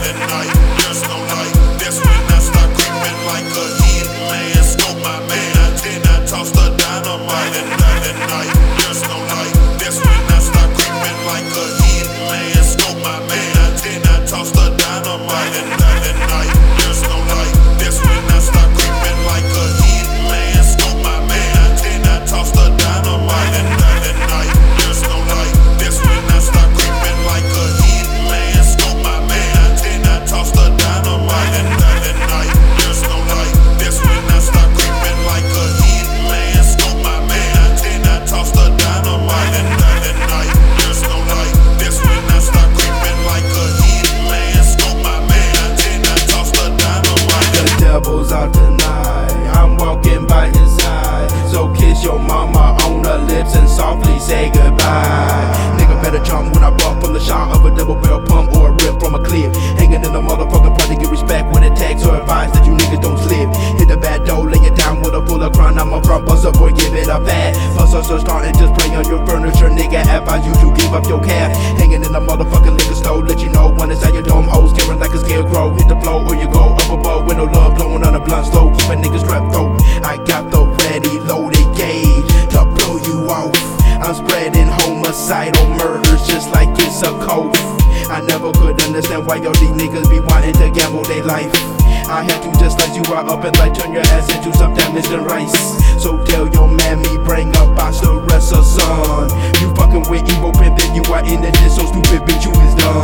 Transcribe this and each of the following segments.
at night, there's no light. That's when I start creeping like a heat man. Smoke my man, I toss the dynamite at night, there's no light. That's when I start creeping like a heat man. Smoke my man, I toss the dynamite at night, there's no light. That's when I start creeping like a heat man. Smoke my man, I toss the dynamite at night, there's no light. That's when I start creeping like a heat man. Smoke my man, I toss the dynamite at night, there's no light. That's when I start creeping like a heat man. Smoke my man, I toss the dynamite at night, there's no light. That's when I start creeping like a heat man. Smoke my man, I toss the dynamite. The devil's out tonight, I'm walking by his side. So kiss your mama on the lips and softly say goodbye. Nigga better jump when I bump from the shot of a double barrel pump or a rip from a clip. Hanging in the motherfucking front to get respect when it tags or advice that you niggas don't slip. Hit the bad door, lay it down with a full of crime. I'm a front buzzer boy, give it a fat. Hustle starting just play on your furniture, nigga. Advise you to give up your calf. Hanging in the motherfucking liquor store, let you know when it's at your dome hole. Scaring like a scarecrow, hit the floor or you go up above with no love, blowing on a blunt stove. Keep a nigga strapped throat. I got the ready loaded gauge to blow you off. I'm spreading homicidal murders just like it's a cold. I never could understand why all these niggas be wanting to gamble their life. I had to just like you are up and like turn your ass into some damaged rice. So tell your mammy bring up pasta rest of son. You fucking with evil pimp, then you are in the dish, so stupid bitch you is done.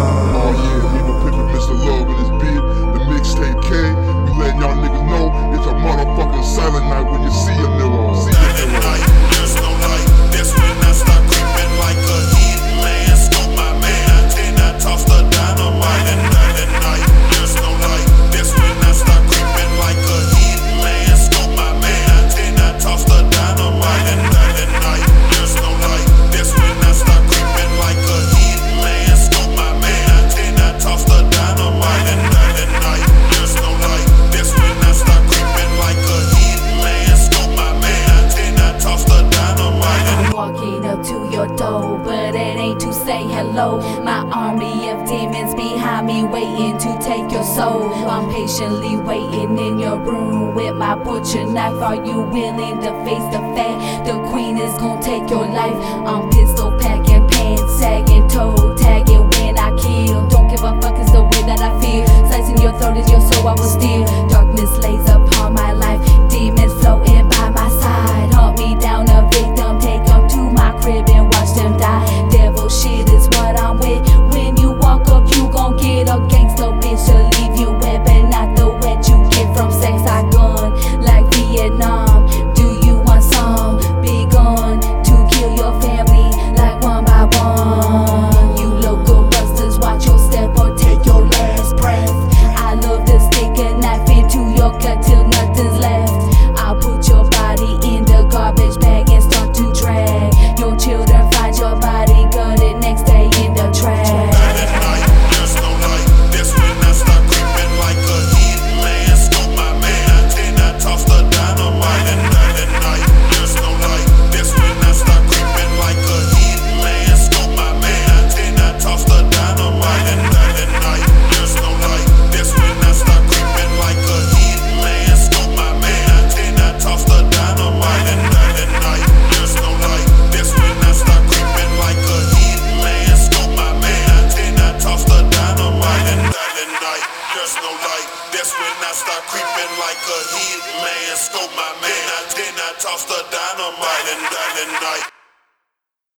Oh yeah, Evil Pimpin' Mr. Love in his beat, the mixtape K. We letting y'all niggas know it's a motherfucking silent night when you see a nigga. See a nigga. There's no light. That's when I start creeping like a heat man. Smoke my man, I toss the dynamite at night. There's no light. That's when I start creeping like a heat man. Smoke my man, I toss the dynamite at night. There's no light. That's when I start creeping like a heat man. Smoke my man, I toss the dynamite at night. There's no light. That's when I start creeping like a heat man. Smoke my man, I toss the dynamite. I'm walking up to your door, but it ain't to say hello. My army of demons behind me waiting to take your soul. I'm patiently waiting in your room with my butcher knife. Are you willing to face the fact the queen is gonna take your life? I'm pistol packing, pants sagging, toe tagging when I kill. Don't give a fuck, it's the way that I feel. Slicing your throat is your soul, I will steal. Darkness lays upon my life, demons floating by my side. Hunt me down a victim, take them to my crib and watch them die. Devil shit is what I'm with. When you walk up, you gon' get a gangster bitch to leave you wet, but not the wet you get from sex. I gun like Vietnam. Do you want some big gun to kill your family like one by one? You local busters, watch your step or take your last breath. I love to stick a knife into your gut till nothing's left. I'll put your body in the garbage bag and start to drag your children. Find your body gutted next day in the trash. At night, there's no light. That's when I start creeping like a heat man. Smoke my man, I toss the dynamite at night. There's no light. That's when I start creeping like a heat man. Smoke my man, I toss the dynamite at night. There's no light. That's when I start creeping like a heat man. Smoke my man, I toss the dynamite at night. There's no light. That's when I start creeping like a heat man. Smoke my man, I toss the dynamite at night. There's no light. That's when I start creeping like a heat man. Smoke my man, I toss the dynamite at night.